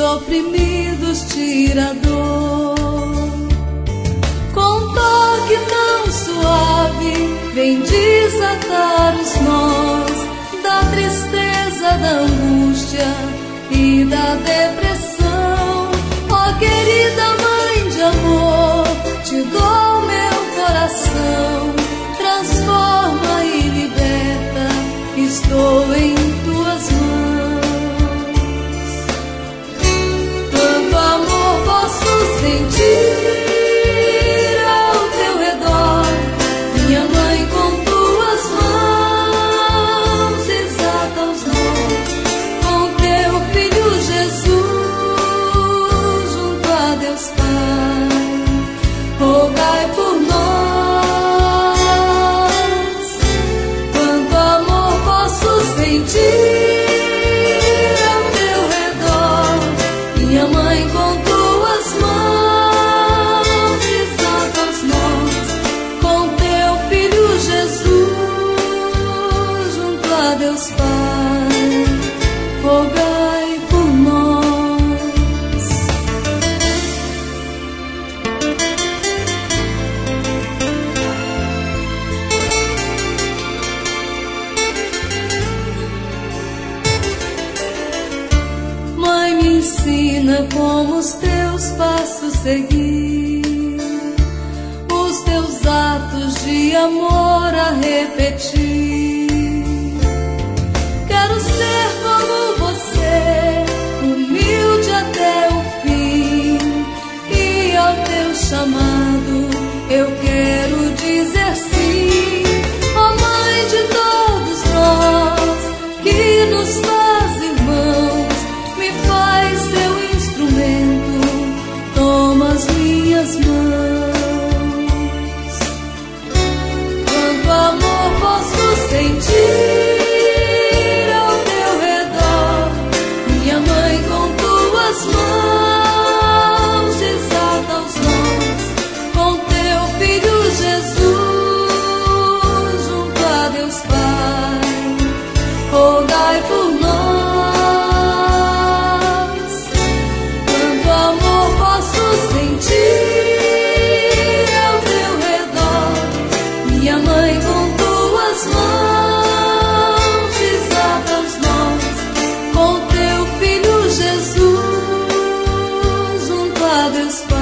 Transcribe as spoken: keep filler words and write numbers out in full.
oprimidos tira a dor. Com um toque tão suave, vem desatar os nós da tristeza, da angústia e da depressão. Ó querida Mãe de amor, te dou meu coração, transforma e liberta, estou em tuas mãos. Quanto amor posso sentir ao teu redor, minha Mãe, com tuas mãos desata os nós, com teu Filho Jesus junto a Deus Pai, rogai por nós. Quanto amor posso sentir ao teu redor, minha Mãe, com tuas mãos desata os nós, com teu Filho Jesus junto a Deus Pai, rogai por nós. Mãe, me ensina como os teus passos seguir, os teus atos de amor a repetir. Quero ser como você, humilde até o fim, e ao teu chamado eu quero dizer sim. Ó Mãe de todos nós, que nos faz irmãos, me faz seu instrumento, toma as minhas mãos. Quanto amor posso sentir ao teu redor, minha Mãe, com tuas mãos desata os nós, com teu Filho Jesus junto a Deus Pai, rogai por nós. Quanto amor posso sentir ao teu redor, minha Mãe, com tuas mãos desata os nós, com teu Filho Jesus junto a Deus Pai.